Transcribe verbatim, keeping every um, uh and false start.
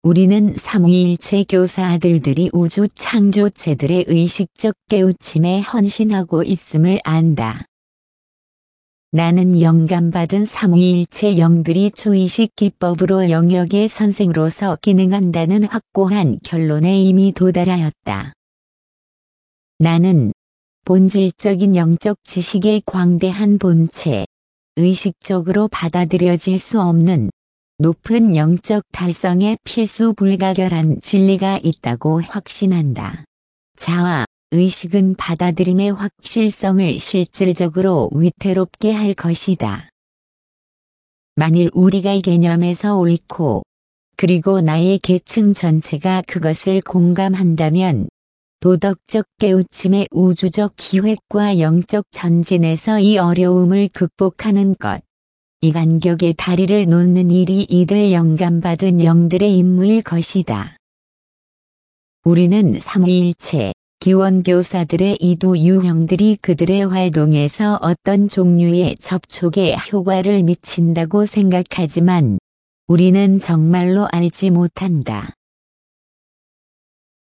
우리는 삼위일체 교사 아들들이 우주 창조체들의 의식적 깨우침에 헌신하고 있음을 안다. 나는 영감받은 삼위일체 영들이 초의식 기법으로 영역의 선생으로서 기능한다는 확고한 결론에 이미 도달하였다. 나는 본질적인 영적 지식의 광대한 본체, 의식적으로 받아들여질 수 없는 높은 영적 달성에 필수 불가결한 진리가 있다고 확신한다. 자아, 의식은 받아들임의 확실성을 실질적으로 위태롭게 할 것이다. 만일 우리가 이 개념에서 옳고, 그리고 나의 계층 전체가 그것을 공감한다면, 도덕적 깨우침의 우주적 기획과 영적 전진에서 이 어려움을 극복하는 것, 이 간격의 다리를 놓는 일이 이들 영감받은 영들의 임무일 것이다. 우리는 삼위일체, 기원교사들의 이두 유형들이 그들의 활동에서 어떤 종류의 접촉에 효과를 미친다고 생각하지만, 우리는 정말로 알지 못한다.